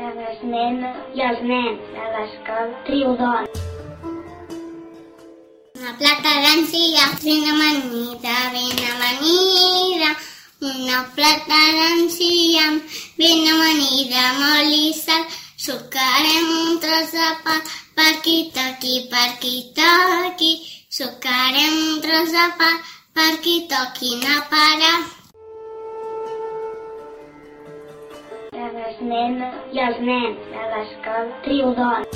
les nenes i els nens de l'escola Triodon. Una plata d'enciam, ben amanida, ben amanida. Una plata d'enciam, ben amanida, molt i sal. Sucarem un tros de pa, per aquí toqui, per aquí toqui. Sucarem un tros de pa, per aquí toqui, no para. Les nenes i els nens de l'escola Triodon.